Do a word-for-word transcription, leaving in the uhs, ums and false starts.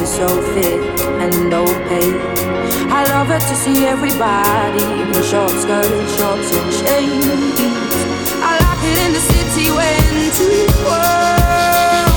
is so fit and opaque. I love her to see everybody in short skirts, shorts and chains. I like it in the city when two worlds